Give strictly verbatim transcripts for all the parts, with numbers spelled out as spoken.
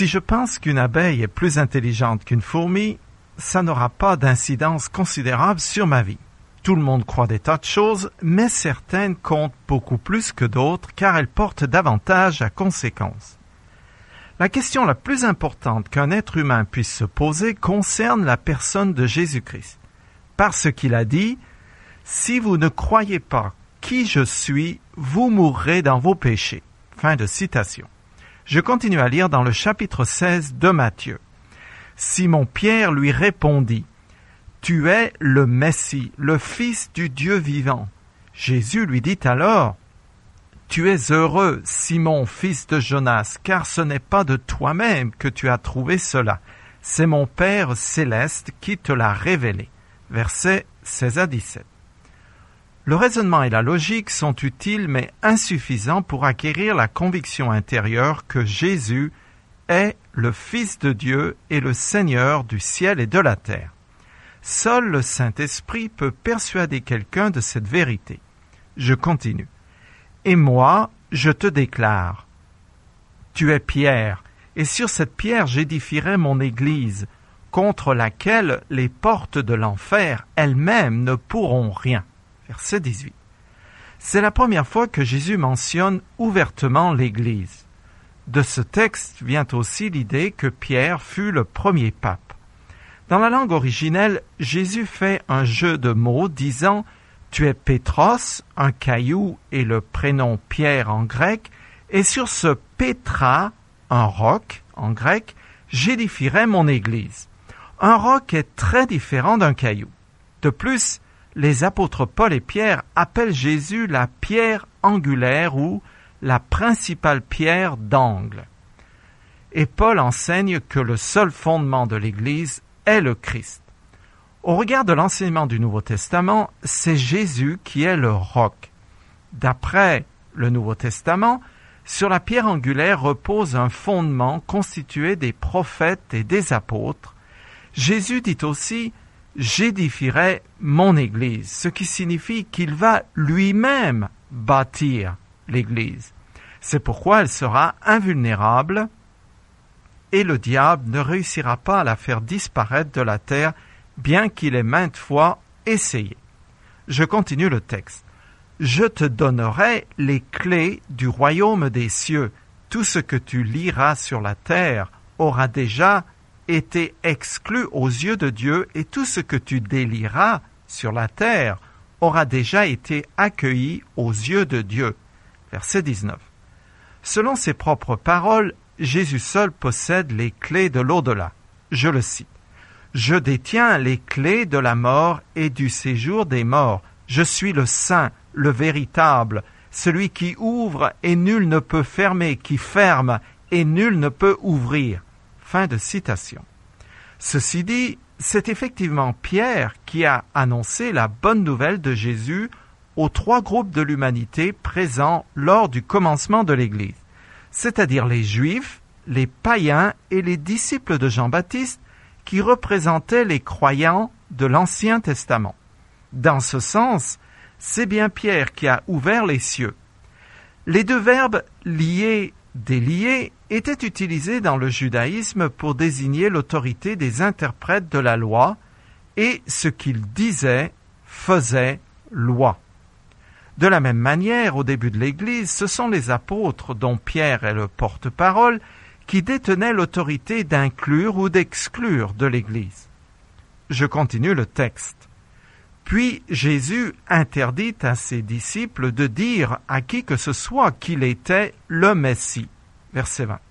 Si je pense qu'une abeille est plus intelligente qu'une fourmi, ça n'aura pas d'incidence considérable sur ma vie. Tout le monde croit des tas de choses, mais certaines comptent beaucoup plus que d'autres car elles portent davantage à conséquence. La question la plus importante qu'un être humain puisse se poser concerne la personne de Jésus-Christ. Parce qu'il a dit « Si vous ne croyez pas qui je suis, vous mourrez dans vos péchés. » Fin de citation. Je continue à lire dans le chapitre seize de Matthieu. Simon-Pierre lui répondit « Tu es le Messie, le Fils du Dieu vivant. » Jésus lui dit alors « Tu es heureux, Simon, fils de Jonas, car ce n'est pas de toi-même que tu as trouvé cela. C'est mon Père céleste qui te l'a révélé. » Versets seize à dix-sept. Le raisonnement et la logique sont utiles mais insuffisants pour acquérir la conviction intérieure que Jésus est le Fils de Dieu et le Seigneur du ciel et de la terre. Seul le Saint-Esprit peut persuader quelqu'un de cette vérité. Je continue. « Et moi, je te déclare, tu es Pierre, et sur cette pierre j'édifierai mon Église, contre laquelle les portes de l'enfer elles-mêmes ne pourront rien. » Verset dix-huit. C'est la première fois que Jésus mentionne ouvertement l'Église. De ce texte vient aussi l'idée que Pierre fut le premier pape. Dans la langue originelle, Jésus fait un jeu de mots disant « Tu es Pétros », un caillou et le prénom Pierre en grec, et sur ce Pétra, un roc en grec, j'édifierai mon Église. Un roc est très différent d'un caillou. De plus, les apôtres Paul et Pierre appellent Jésus la pierre angulaire ou la principale pierre d'angle. Et Paul enseigne que le seul fondement de l'Église est le Christ. Au regard de l'enseignement du Nouveau Testament, c'est Jésus qui est le roc. D'après le Nouveau Testament, sur la pierre angulaire repose un fondement constitué des prophètes et des apôtres. Jésus dit aussi « J'édifierai mon Église », ce qui signifie qu'il va lui-même bâtir l'Église. C'est pourquoi elle sera invulnérable et le diable ne réussira pas à la faire disparaître de la terre, bien qu'il ait maintes fois essayé. Je continue le texte. « Je te donnerai les clés du royaume des cieux. Tout ce que tu liras sur la terre aura déjà été exclu aux yeux de Dieu, et tout ce que tu délieras sur la terre aura déjà été accueilli aux yeux de Dieu. » Verset dix-neuf. Selon ses propres paroles, Jésus seul possède les clés de l'au-delà. Je le cite. « Je détiens les clés de la mort et du séjour des morts. Je suis le saint, le véritable, celui qui ouvre et nul ne peut fermer, qui ferme et nul ne peut ouvrir. » Fin de citation. Ceci dit, c'est effectivement Pierre qui a annoncé la bonne nouvelle de Jésus aux trois groupes de l'humanité présents lors du commencement de l'Église, c'est-à-dire les Juifs, les païens et les disciples de Jean-Baptiste qui représentaient les croyants de l'Ancien Testament. Dans ce sens, c'est bien Pierre qui a ouvert les cieux. Les deux verbes liés, déliés étaient utilisés dans le judaïsme pour désigner l'autorité des interprètes de la loi et ce qu'ils disaient faisait loi. De la même manière, au début de l'Église, ce sont les apôtres, dont Pierre est le porte-parole, qui détenaient l'autorité d'inclure ou d'exclure de l'Église. Je continue le texte. Puis Jésus interdit à ses disciples de dire à qui que ce soit qu'il était le Messie. Verset vingt.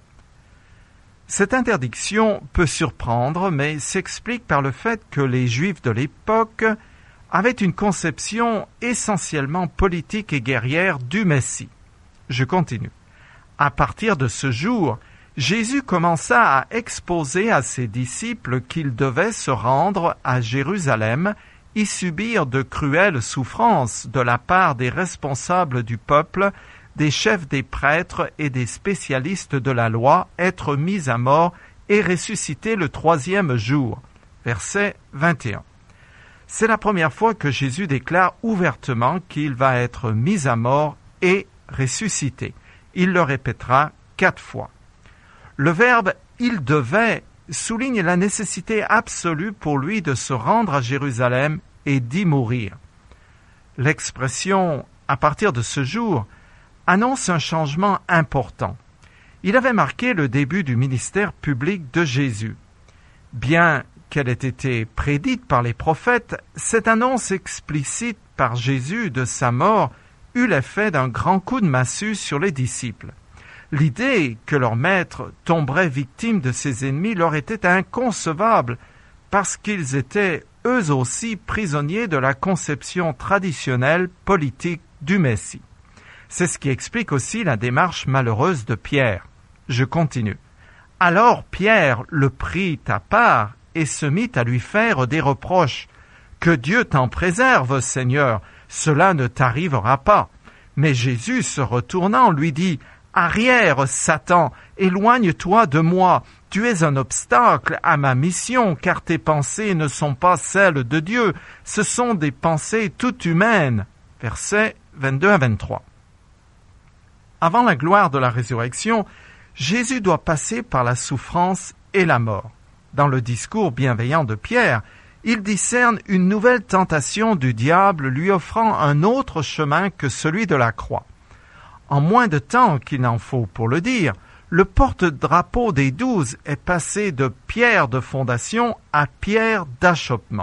Cette interdiction peut surprendre, mais s'explique par le fait que les Juifs de l'époque avaient une conception essentiellement politique et guerrière du Messie. Je continue. À partir de ce jour, Jésus commença à exposer à ses disciples qu'ils devaient se rendre à Jérusalem, y subir de cruelles souffrances de la part des responsables du peuple, des chefs des prêtres et des spécialistes de la loi, être mis à mort et ressusciter le troisième jour. Verset vingt et un. C'est la première fois que Jésus déclare ouvertement qu'il va être mis à mort et ressuscité. Il le répétera quatre fois. Le verbe « il devait » souligne la nécessité absolue pour lui de se rendre à Jérusalem et d'y mourir. L'expression « à partir de ce jour » annonce un changement important. Il avait marqué le début du ministère public de Jésus. Bien qu'elle ait été prédite par les prophètes, cette annonce explicite par Jésus de sa mort eut l'effet d'un grand coup de massue sur les disciples. L'idée que leur maître tomberait victime de ses ennemis leur était inconcevable parce qu'ils étaient eux aussi prisonniers de la conception traditionnelle politique du Messie. C'est ce qui explique aussi la démarche malheureuse de Pierre. Je continue. Alors Pierre le prit à part et se mit à lui faire des reproches. « Que Dieu t'en préserve, Seigneur, cela ne t'arrivera pas. » Mais Jésus, se retournant, lui dit « Arrière, Satan, éloigne-toi de moi. Tu es un obstacle à ma mission, car tes pensées ne sont pas celles de Dieu. Ce sont des pensées toutes humaines. » Versets vingt-deux à vingt-trois. Avant la gloire de la résurrection, Jésus doit passer par la souffrance et la mort. Dans le discours bienveillant de Pierre, il discerne une nouvelle tentation du diable lui offrant un autre chemin que celui de la croix. En moins de temps qu'il n'en faut pour le dire, le porte-drapeau des douze est passé de pierre de fondation à pierre d'achoppement.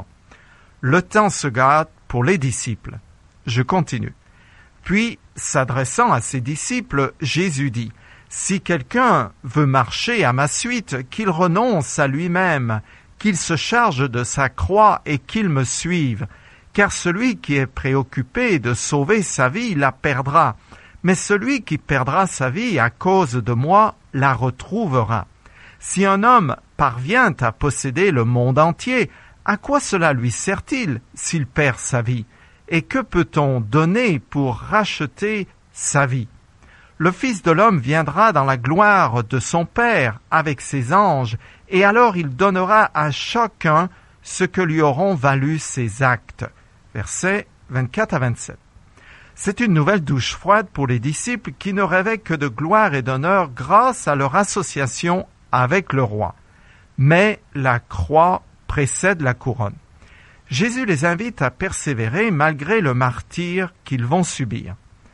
Le temps se gâte pour les disciples. Je continue. Puis, s'adressant à ses disciples, Jésus dit « Si quelqu'un veut marcher à ma suite, qu'il renonce à lui-même, qu'il se charge de sa croix et qu'il me suive. Car celui qui est préoccupé de sauver sa vie la perdra, mais celui qui perdra sa vie à cause de moi la retrouvera. Si un homme parvient à posséder le monde entier, à quoi cela lui sert-il s'il perd sa vie? Et que peut-on donner pour racheter sa vie? Le Fils de l'homme viendra dans la gloire de son Père avec ses anges, et alors il donnera à chacun ce que lui auront valu ses actes. Versets vingt-quatre à vingt-sept. C'est une nouvelle douche froide pour les disciples qui ne rêvaient que de gloire et d'honneur grâce à leur association avec le roi. Mais la croix précède la couronne. Jésus les invite à persévérer malgré le martyre qu'ils vont subir.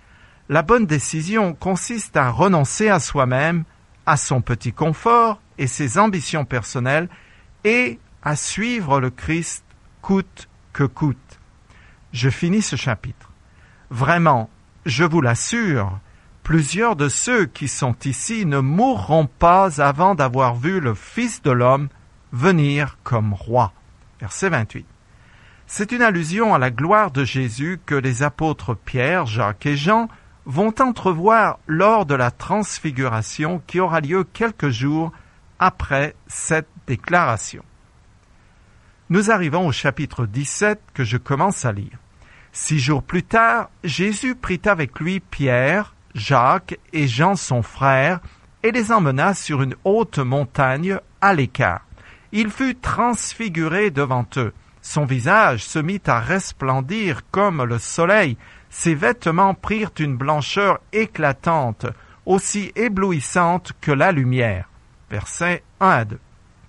La bonne décision consiste à renoncer à soi-même, à son petit confort et ses ambitions personnelles et à suivre le Christ coûte que coûte. Je finis ce chapitre. Vraiment, je vous l'assure, plusieurs de ceux qui sont ici ne mourront pas avant d'avoir vu le Fils de l'homme venir comme roi. Verset vingt-huit. C'est une allusion à la gloire de Jésus que les apôtres Pierre, Jacques et Jean vont entrevoir lors de la transfiguration qui aura lieu quelques jours après cette déclaration. Nous arrivons au chapitre dix-sept que je commence à lire. Six jours plus tard, Jésus prit avec lui Pierre, Jacques et Jean son frère et les emmena sur une haute montagne à l'écart. Il fut transfiguré devant eux. Son visage se mit à resplendir comme le soleil. Ses vêtements prirent une blancheur éclatante, aussi éblouissante que la lumière. Versets un à deux.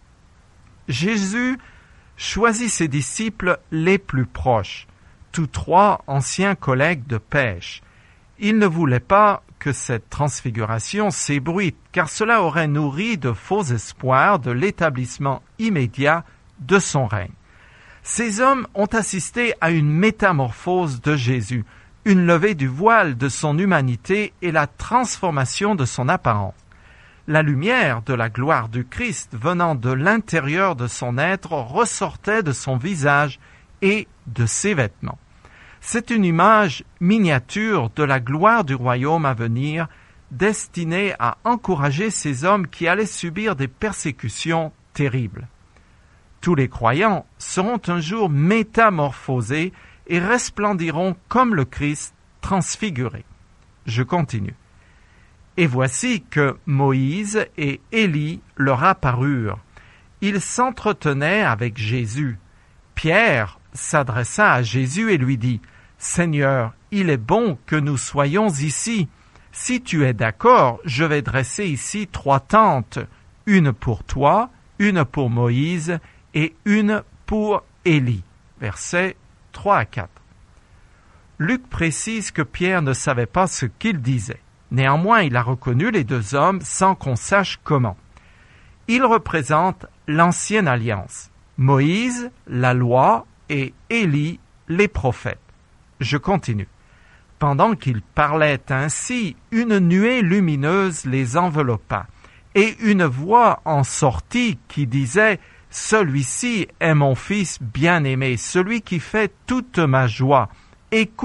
Jésus choisit ses disciples les plus proches, tous trois anciens collègues de pêche. Il ne voulait pas que cette transfiguration s'ébruite, car cela aurait nourri de faux espoirs de l'établissement immédiat de son règne. Ces hommes ont assisté à une métamorphose de Jésus, une levée du voile de son humanité et la transformation de son apparence. La lumière de la gloire du Christ venant de l'intérieur de son être ressortait de son visage et de ses vêtements. C'est une image miniature de la gloire du royaume à venir, destinée à encourager ces hommes qui allaient subir des persécutions terribles. Tous les croyants seront un jour métamorphosés et resplendiront comme le Christ transfiguré. Je continue. Et voici que Moïse et Élie leur apparurent. Ils s'entretenaient avec Jésus. Pierre s'adressa à Jésus et lui dit « Seigneur, il est bon que nous soyons ici. Si tu es d'accord, je vais dresser ici trois tentes, une pour toi, une pour Moïse et une pour Élie. Versets trois à quatre. Luc précise que Pierre ne savait pas ce qu'il disait. Néanmoins, il a reconnu les deux hommes sans qu'on sache comment. Ils représentent l'ancienne alliance, Moïse, la loi, et Élie, les prophètes. Je continue. Pendant qu'ils parlaient ainsi, une nuée lumineuse les enveloppa, et une voix en sortit qui disait « Celui-ci est mon fils bien-aimé, celui qui fait toute ma joie. Écoutez-le ».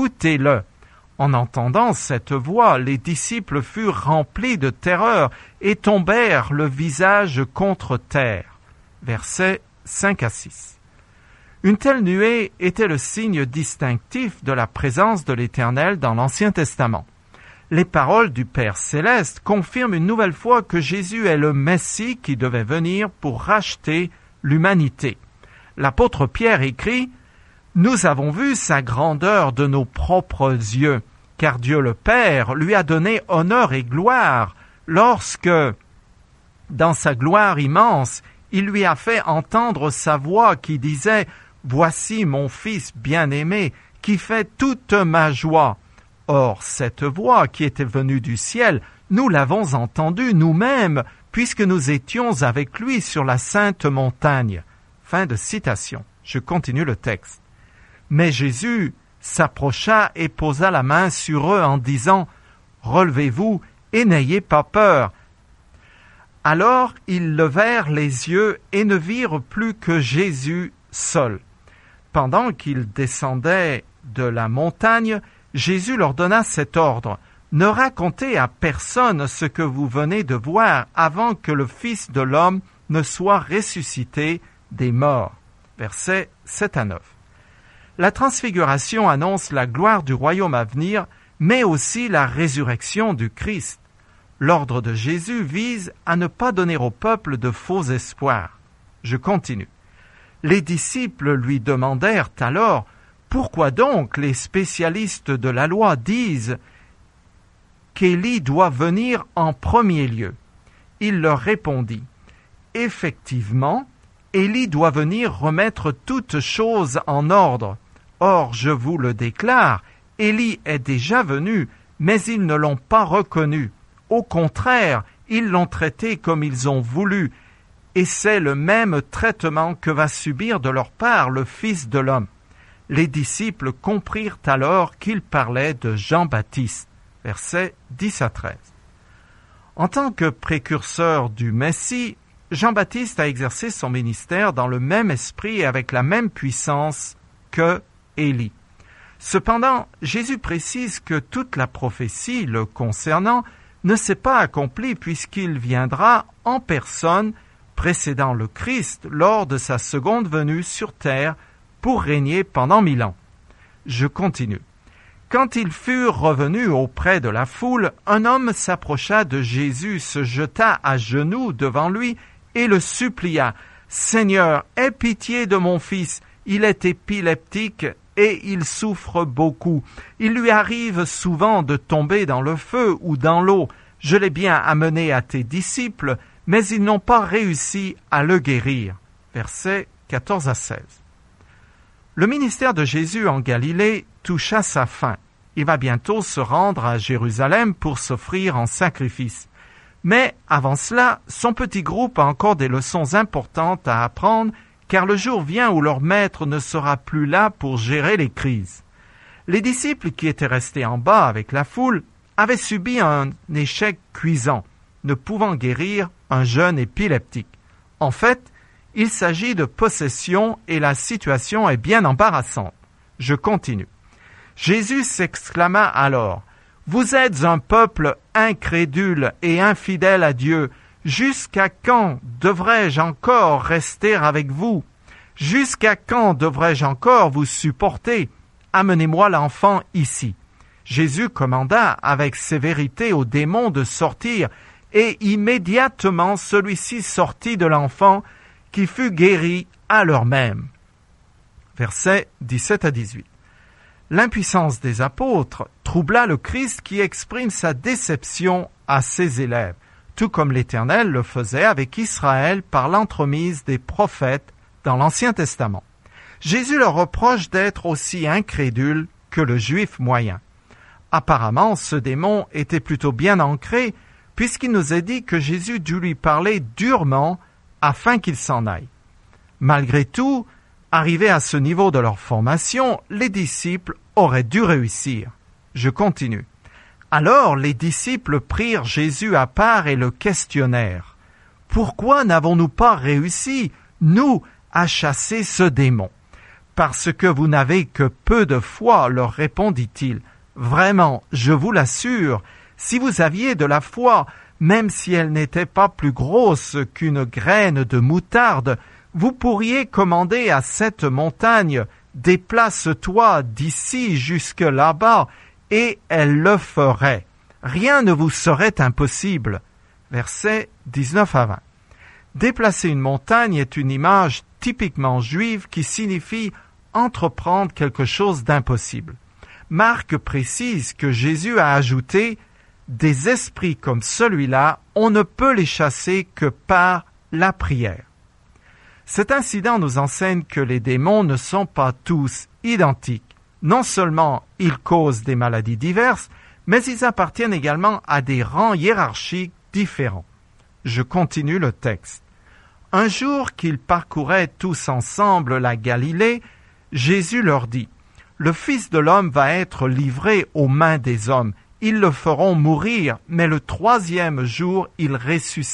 En entendant cette voix, les disciples furent remplis de terreur et tombèrent le visage contre terre. Versets cinq à six. Une telle nuée était le signe distinctif de la présence de l'Éternel dans l'Ancien Testament. Les paroles du Père céleste confirment une nouvelle fois que Jésus est le Messie qui devait venir pour racheter l'humanité. L'apôtre Pierre écrit « Nous avons vu sa grandeur de nos propres yeux, car Dieu le Père lui a donné honneur et gloire lorsque, dans sa gloire immense, il lui a fait entendre sa voix qui disait « Voici mon Fils bien-aimé, qui fait toute ma joie. » Or, cette voix qui était venue du ciel, nous l'avons entendue nous-mêmes, puisque nous étions avec lui sur la sainte montagne. Fin de citation. Je continue le texte. Mais Jésus s'approcha et posa la main sur eux en disant « Relevez-vous et n'ayez pas peur. » Alors ils levèrent les yeux et ne virent plus que Jésus seul. Pendant qu'ils descendaient de la montagne, Jésus leur donna cet ordre « Ne racontez à personne ce que vous venez de voir avant que le Fils de l'homme ne soit ressuscité des morts. » Versets sept à neuf. La transfiguration annonce la gloire du royaume à venir, mais aussi la résurrection du Christ. L'ordre de Jésus vise à ne pas donner au peuple de faux espoirs. Je continue. Les disciples lui demandèrent alors « Pourquoi donc les spécialistes de la loi disent qu'Élie doit venir en premier lieu ?» Il leur répondit « Effectivement, Élie doit venir remettre toutes choses en ordre. Or, je vous le déclare, Élie est déjà venu, mais ils ne l'ont pas reconnu. Au contraire, ils l'ont traité comme ils ont voulu, et c'est le même traitement que va subir de leur part le Fils de l'homme. » Les disciples comprirent alors qu'il parlait de Jean-Baptiste. Versets dix à treize. En tant que précurseur du Messie, Jean-Baptiste a exercé son ministère dans le même esprit et avec la même puissance que Élie. Cependant, Jésus précise que toute la prophétie le concernant ne s'est pas accomplie puisqu'il viendra en personne précédant le Christ lors de sa seconde venue sur terre pour régner pendant mille ans. Je continue. Quand ils furent revenus auprès de la foule, un homme s'approcha de Jésus, se jeta à genoux devant lui et le supplia. « Seigneur, aie pitié de mon fils, il est épileptique et il souffre beaucoup. Il lui arrive souvent de tomber dans le feu ou dans l'eau. Je l'ai bien amené à tes disciples, mais ils n'ont pas réussi à le guérir. » Versets quatorze à seize. Le ministère de Jésus en Galilée toucha sa fin. Il va bientôt se rendre à Jérusalem pour s'offrir en sacrifice. Mais avant cela, son petit groupe a encore des leçons importantes à apprendre, car le jour vient où leur maître ne sera plus là pour gérer les crises. Les disciples qui étaient restés en bas avec la foule avaient subi un échec cuisant, ne pouvant guérir un jeune épileptique. En fait, il s'agit de possession et la situation est bien embarrassante. Je continue. Jésus s'exclama alors « Vous êtes un peuple incrédule et infidèle à Dieu. Jusqu'à quand devrais-je encore rester avec vous? Jusqu'à quand devrais-je encore vous supporter? Amenez-moi l'enfant ici. » Jésus commanda avec sévérité au démon de sortir, et immédiatement celui-ci sortit de l'enfant, qui fut guéri à l'heure même. Versets dix-sept à dix-huit. L'impuissance des apôtres troubla le Christ qui exprime sa déception à ses élèves. tout comme l'Éternel le faisait avec Israël par l'entremise des prophètes dans l'Ancien Testament. Jésus leur reproche d'être aussi incrédules que le Juif moyen. Apparemment, ce démon était plutôt bien ancré, puisqu'il nous est dit que Jésus dut lui parler durement afin qu'il s'en aille. Malgré tout, arrivés à ce niveau de leur formation, les disciples auraient dû réussir. Je continue. Alors les disciples prirent Jésus à part et le questionnèrent. « Pourquoi n'avons-nous pas réussi, nous, à chasser ce démon ? » « Parce que vous n'avez que peu de foi, leur répondit-il. Vraiment, je vous l'assure, si vous aviez de la foi, même si elle n'était pas plus grosse qu'une graine de moutarde, vous pourriez commander à cette montagne « Déplace-toi d'ici jusque là-bas » et elle le ferait. Rien ne vous serait impossible. Versets dix-neuf à vingt. Déplacer une montagne est une image typiquement juive qui signifie entreprendre quelque chose d'impossible. Marc précise que Jésus a ajouté « Des esprits comme celui-là, on ne peut les chasser que par la prière ». Cet incident nous enseigne que les démons ne sont pas tous identiques. Non seulement ils causent des maladies diverses, mais ils appartiennent également à des rangs hiérarchiques différents. Je continue le texte. Un jour qu'ils parcouraient tous ensemble la Galilée, Jésus leur dit « Le Fils de l'homme va être livré aux mains des hommes. Ils le feront mourir, mais le troisième jour, il ressuscitera. »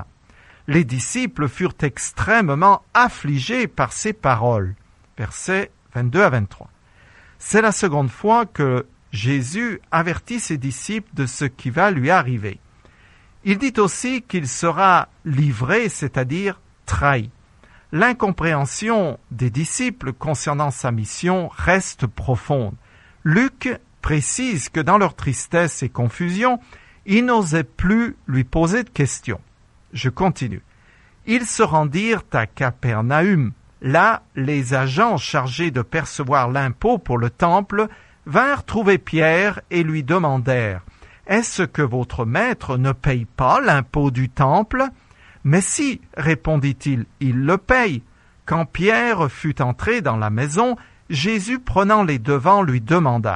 Les disciples furent extrêmement affligés par ces paroles. Versets vingt-deux à vingt-trois. C'est la seconde fois que Jésus avertit ses disciples de ce qui va lui arriver. Il dit aussi qu'il sera livré, c'est-à-dire trahi. L'incompréhension des disciples concernant sa mission reste profonde. Luc précise que dans leur tristesse et confusion, ils n'osaient plus lui poser de questions. Je continue. Ils se rendirent à Capernaüm. Là, les agents chargés de percevoir l'impôt pour le temple vinrent trouver Pierre et lui demandèrent « Est-ce que votre maître ne paye pas l'impôt du temple ?» « Mais si, répondit-il, il le paye. » Quand Pierre fut entré dans la maison, Jésus, prenant les devants, lui demanda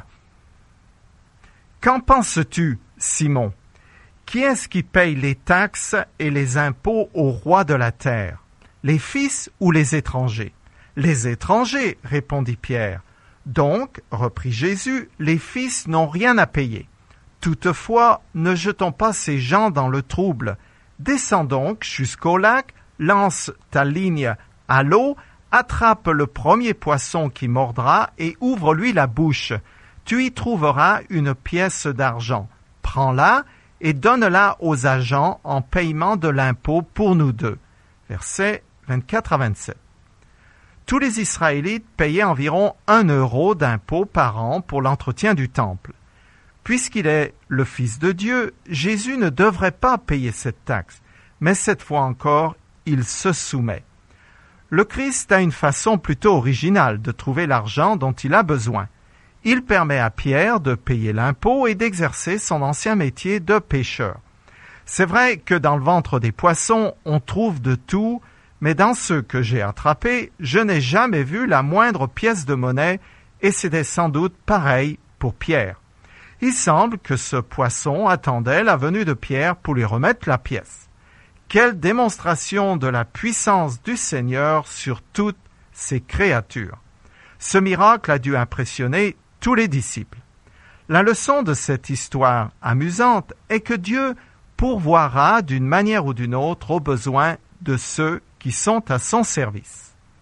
« Qu'en penses-tu, Simon ? Qui est-ce qui paye les taxes et les impôts au roi de la terre ? Les fils ou les étrangers ? » « Les étrangers, répondit Pierre. « Donc, reprit Jésus, les fils n'ont rien à payer. Toutefois, ne jetons pas ces gens dans le trouble. Descends donc jusqu'au lac, lance ta ligne à l'eau, attrape le premier poisson qui mordra et ouvre-lui la bouche. Tu y trouveras une pièce d'argent. Prends-la et donne-la aux agents en paiement de l'impôt pour nous deux. » Versets vingt-quatre à vingt-sept. Tous les Israélites payaient environ un euro d'impôt par an pour l'entretien du temple. Puisqu'il est le Fils de Dieu, Jésus ne devrait pas payer cette taxe, mais cette fois encore, il se soumet. Le Christ a une façon plutôt originale de trouver l'argent dont il a besoin. Il permet à Pierre de payer l'impôt et d'exercer son ancien métier de pêcheur. C'est vrai que dans le ventre des poissons, on trouve de tout, mais dans ceux que j'ai attrapés, je n'ai jamais vu la moindre pièce de monnaie et c'était sans doute pareil pour Pierre. Il semble que ce poisson attendait la venue de Pierre pour lui remettre la pièce. Quelle démonstration de la puissance du Seigneur sur toutes ses créatures. Ce miracle a dû impressionner tous les disciples. La leçon de cette histoire amusante est que Dieu pourvoira d'une manière ou d'une autre aux besoins de ceux qui sont à son service.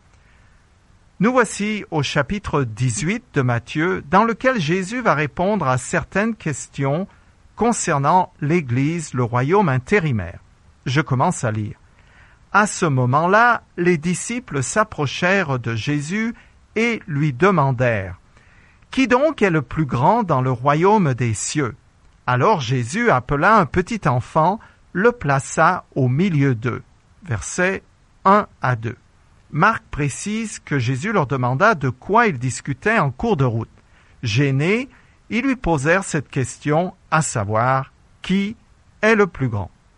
Nous voici au chapitre dix-huit de Matthieu, dans lequel Jésus va répondre à certaines questions concernant l'Église, le royaume intérimaire. Je commence à lire. À ce moment-là, les disciples s'approchèrent de Jésus et lui demandèrent « Qui donc est le plus grand dans le royaume des cieux ?» Alors Jésus appela un petit enfant, le plaça au milieu d'eux. Versets un à deux. Marc précise que Jésus leur demanda de quoi ils discutaient en cours de route. Gênés, ils lui posèrent cette question, à savoir, qui est le plus grand?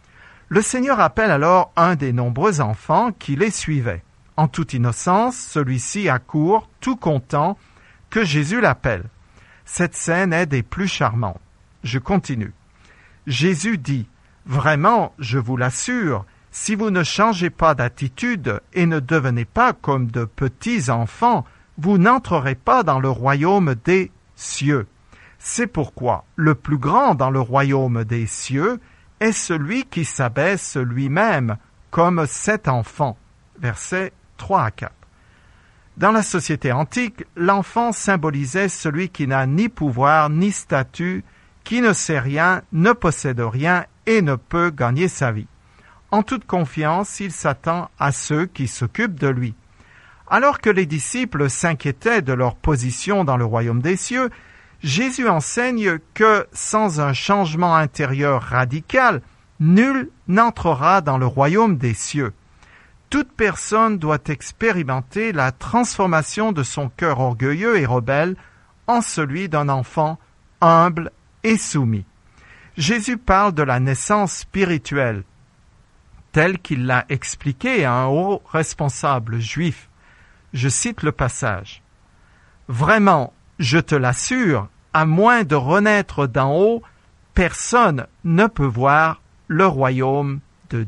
Le Seigneur appelle alors un des nombreux enfants qui les suivaient. En toute innocence, celui-ci accourt, tout content, que Jésus l'appelle. Cette scène est des plus charmantes. Je continue. Jésus dit, « Vraiment, je vous l'assure, si vous ne changez pas d'attitude et ne devenez pas comme de petits enfants, vous n'entrerez pas dans le royaume des cieux. C'est pourquoi le plus grand dans le royaume des cieux est celui qui s'abaisse lui-même comme cet enfant. » Versets trois à quatre. Dans la société antique, l'enfant symbolisait celui qui n'a ni pouvoir ni statut, qui ne sait rien, ne possède rien et ne peut gagner sa vie. En toute confiance, il s'attend à ceux qui s'occupent de lui. Alors que les disciples s'inquiétaient de leur position dans le royaume des cieux, Jésus enseigne que sans un changement intérieur radical, nul n'entrera dans le royaume des cieux. Toute personne doit expérimenter la transformation de son cœur orgueilleux et rebelle en celui d'un enfant humble et soumis. Jésus parle de la naissance spirituelle, telle qu'il l'a expliqué à un haut responsable juif. Je cite le passage. « Vraiment, je te l'assure, à moins de renaître d'en haut, personne ne peut voir le royaume de Dieu. »